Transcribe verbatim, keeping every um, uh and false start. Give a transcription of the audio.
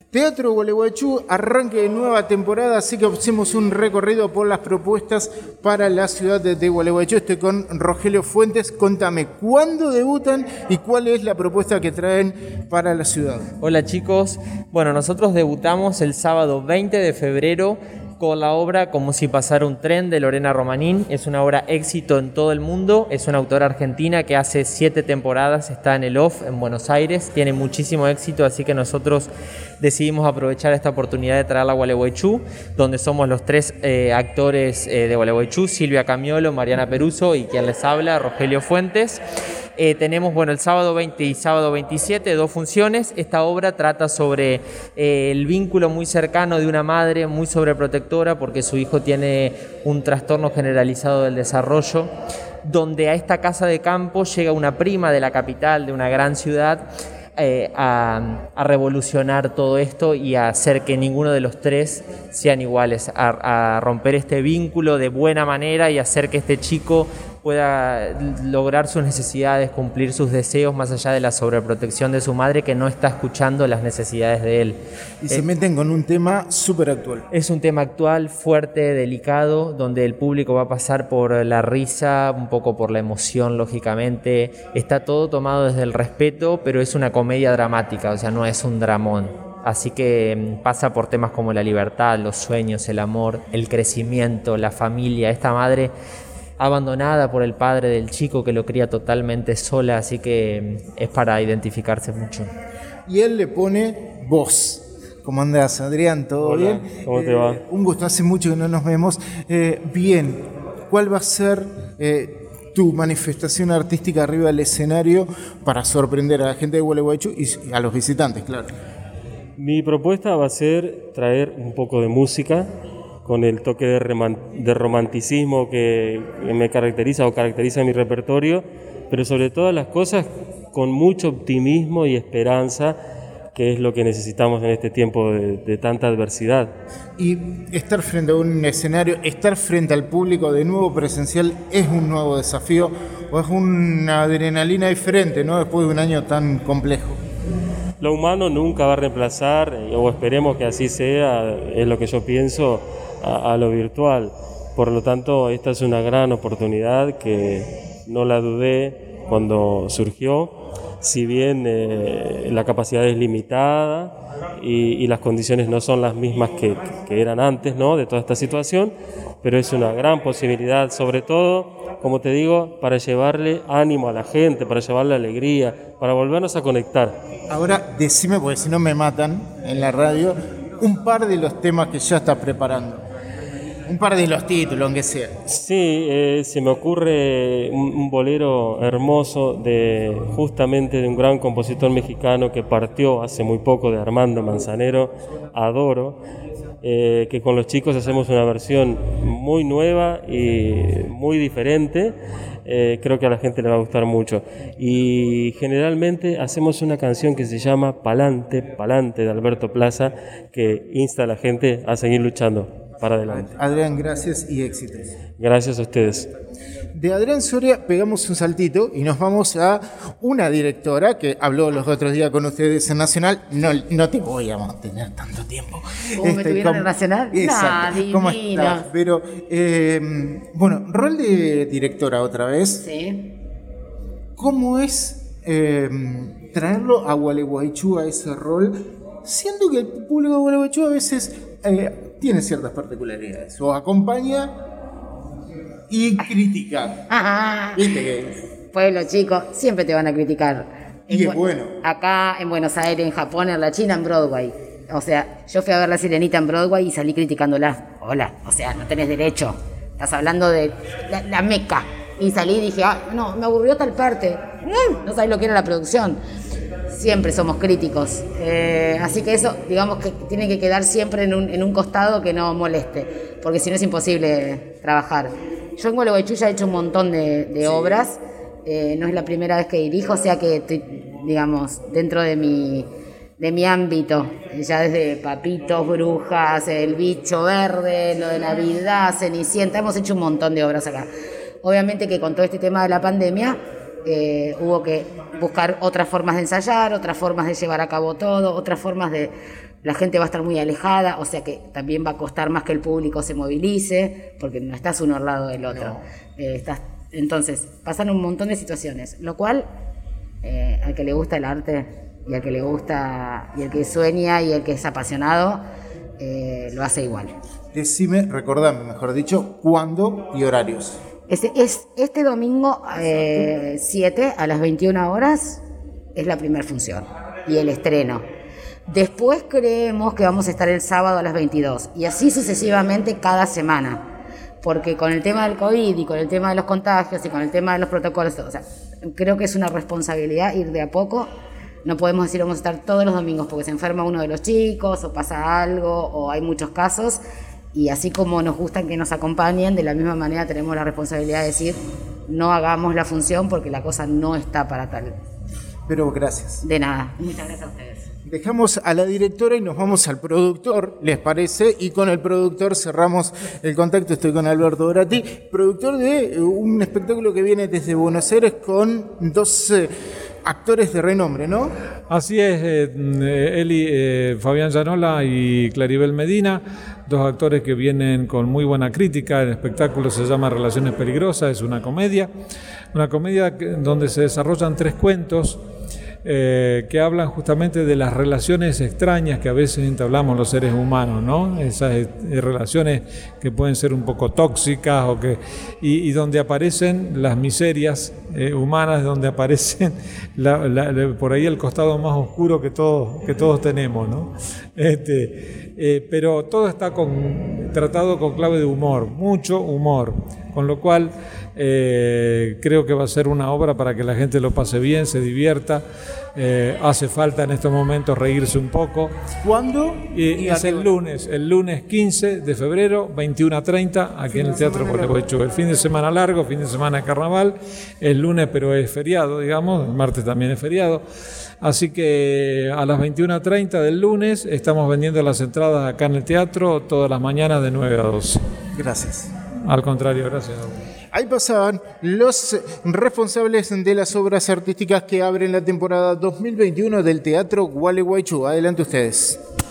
Teatro Gualeguaychú, arranque de nueva temporada, así que hacemos un recorrido por las propuestas para la ciudad de, de Gualeguaychú. Estoy con Rogelio Fuentes. Contame, ¿cuándo debutan y cuál es la propuesta que traen para la ciudad? Hola chicos, bueno, nosotros debutamos el sábado veinte de febrero con la obra Como si pasara un tren de Lorena Romanín. Es una obra éxito en todo el mundo, es una autora argentina que hace siete temporadas está en el Off en Buenos Aires, tiene muchísimo éxito, así que nosotros decidimos aprovechar esta oportunidad de traerla a Gualeguaychú, donde somos los tres eh, actores eh, de Gualeguaychú, Silvia Camiolo, Mariana Peruso y quien les habla, Rogelio Fuentes. Eh, tenemos bueno, el sábado veinte y sábado veintisiete, dos funciones. Esta obra trata sobre eh, el vínculo muy cercano de una madre muy sobreprotectora porque su hijo tiene un trastorno generalizado del desarrollo, donde a esta casa de campo llega una prima de la capital, de una gran ciudad, eh, a, a revolucionar todo esto y a hacer que ninguno de los tres sean iguales, a, a romper este vínculo de buena manera y hacer que este chico pueda lograr sus necesidades, cumplir sus deseos más allá de la sobreprotección de su madre que no está escuchando las necesidades de él. Y eh, se meten con un tema súper actual. Es un tema actual, fuerte, delicado, donde el público va a pasar por la risa, un poco por la emoción, lógicamente. Está todo tomado desde el respeto, pero es una comedia dramática, o sea, no es un dramón. Así que pasa por temas como la libertad, los sueños, el amor, el crecimiento, la familia. Esta madre abandonada por el padre del chico que lo cría totalmente sola, así que es para identificarse mucho. Y él le pone voz. ¿Cómo andás, Adrián? ¿Todo Hola, bien? ¿cómo eh, te va? Un gusto, hace mucho que no nos vemos. Eh, bien, ¿cuál va a ser eh, tu manifestación artística arriba del escenario para sorprender a la gente de Gualeguaychú y a los visitantes, claro? Mi propuesta va a ser traer un poco de música con el toque de, reman- de romanticismo que me caracteriza o caracteriza mi repertorio, pero sobre todas las cosas con mucho optimismo y esperanza, que es lo que necesitamos en este tiempo de, de tanta adversidad. Y estar frente a un escenario, estar frente al público de nuevo presencial, ¿es un nuevo desafío o es una adrenalina diferente, ¿no? Después de un año tan complejo? Lo humano nunca va a reemplazar, o esperemos que así sea, es lo que yo pienso, a, a lo virtual. Por lo tanto, esta es una gran oportunidad que no la dudé cuando surgió, si bien eh, la capacidad es limitada y, y las condiciones no son las mismas que, que eran antes, ¿no?, de toda esta situación, pero es una gran posibilidad, sobre todo, como te digo, para llevarle ánimo a la gente, para llevarle alegría, para volvernos a conectar. Ahora, decime, porque si no me matan en la radio, un par de los temas que ya estás preparando. Un par de los títulos, aunque sea. Sí, eh, se me ocurre un, un bolero hermoso de justamente de un gran compositor mexicano que partió hace muy poco, de Armando Manzanero, Adoro, eh, que con los chicos hacemos una versión muy nueva y muy diferente. Eh, creo que a la gente le va a gustar mucho. Y generalmente hacemos una canción que se llama Palante, Palante, de Alberto Plaza, que insta a la gente a seguir luchando para adelante. Adrián, gracias y éxitos. Gracias a ustedes. De Adrián Soria pegamos un saltito y nos vamos a una directora que habló los otros días con ustedes en Nacional. No, no te voy a mantener tanto tiempo. ¿Cómo este, me tuvieron en Nacional? Exacto. Nah, ¿Cómo estás? Pero, eh, bueno, rol de directora otra vez. Sí. ¿Cómo es eh, traerlo a Gualeguaychú, a ese rol, siendo que el público de Gualeguaychú a veces eh, tiene ciertas particularidades, o acompaña y critica? Ajá. ¿Viste que? Pueblo chico, siempre te van a criticar. Y en es bueno. Acá, en Buenos Aires, en Japón, en la China, en Broadway. O sea, yo fui a ver La Sirenita en Broadway y salí criticándola. Hola, o sea, no tenés derecho. Estás hablando de la, la Meca. Y salí y dije, ah, no, me aburrió tal parte. Mm, no sabés lo que era la producción. Siempre somos críticos. Eh, así que eso, digamos que tiene que quedar siempre en un, en un costado que no moleste. Porque si no es imposible trabajar. Yo en Gualeguaychú ya he hecho un montón de, de sí. obras. Eh, no es la primera vez que dirijo, o sea que estoy, digamos, dentro de mi, de mi ámbito. Ya desde Papitos, Brujas, El Bicho Verde, lo de Navidad, Cenicienta. Hemos hecho un montón de obras acá. Obviamente que con todo este tema de la pandemia eh, hubo que buscar otras formas de ensayar, otras formas de llevar a cabo todo, otras formas de la gente va a estar muy alejada, o sea que también va a costar más que el público se movilice, porque no estás uno al lado del otro. No. Eh, estás, entonces, pasan un montón de situaciones, lo cual, eh, al que le gusta el arte, y al que le gusta, y el que sueña, y el que es apasionado, eh, lo hace igual. Decime, recordame, mejor dicho, cuándo y horarios. Este, es, este domingo eh, siete a las veintiuna horas es la primera función y el estreno. Después creemos que vamos a estar el sábado a las veintidós y así sucesivamente cada semana, porque con el tema del COVID y con el tema de los contagios y con el tema de los protocolos, o sea, creo que es una responsabilidad ir de a poco. No podemos decir vamos a estar todos los domingos porque se enferma uno de los chicos o pasa algo o hay muchos casos. Y así como nos gustan que nos acompañen, de la misma manera tenemos la responsabilidad de decir no hagamos la función porque la cosa no está para tal. Pero gracias. De nada. Muchas gracias a ustedes. Dejamos a la directora y nos vamos al productor, ¿les parece? Y con el productor cerramos el contacto. Estoy con Alberto Dorati, productor de un espectáculo que viene desde Buenos Aires con dos eh, actores de renombre, ¿no? Así es, eh, Eli, eh, Fabián Llanola y Claribel Medina, dos actores que vienen con muy buena crítica. El espectáculo se llama Relaciones Peligrosas, es una comedia, una comedia que, donde se desarrollan tres cuentos eh, que hablan justamente de las relaciones extrañas que a veces entablamos los seres humanos, ¿no? Esas eh, relaciones que pueden ser un poco tóxicas o que, y, y donde aparecen las miserias eh, humanas, donde aparecen la, la, la, por ahí el costado más oscuro que todos, que todos tenemos, ¿no? Este, eh, pero todo está con, tratado con clave de humor, mucho humor, con lo cual eh, creo que va a ser una obra para que la gente lo pase bien, se divierta. Eh, hace falta en estos momentos reírse un poco. ¿Cuándo? Y, y es el lunes, el lunes quince de febrero, veintiuno a treinta, aquí en el Teatro Gualeguaychú. El fin de semana largo, fin de semana de carnaval, el lunes pero es feriado, digamos, el martes también es feriado. Así que a las veintiuna a treinta del lunes estamos vendiendo las entradas acá en el teatro todas las mañanas de nueve a doce. Gracias. Al contrario, gracias. Ahí pasaban los responsables de las obras artísticas que abren la temporada dos mil veintiuno del Teatro Gualeguaychú. Adelante ustedes.